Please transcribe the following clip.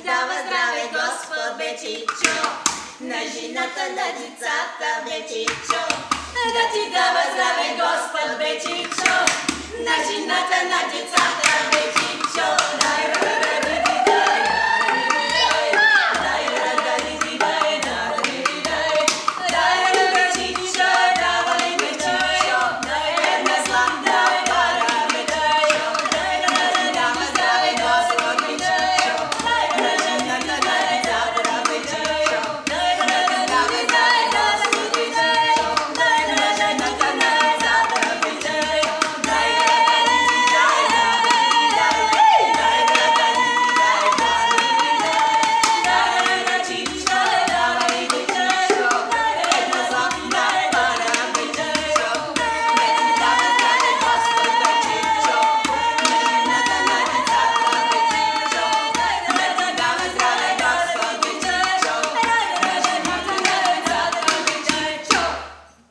дава здраве Господ Бечичо, на жената, на децата Бечичо. Да ти дава здраве Господ Бечичо, на жената, на децата Бечичо.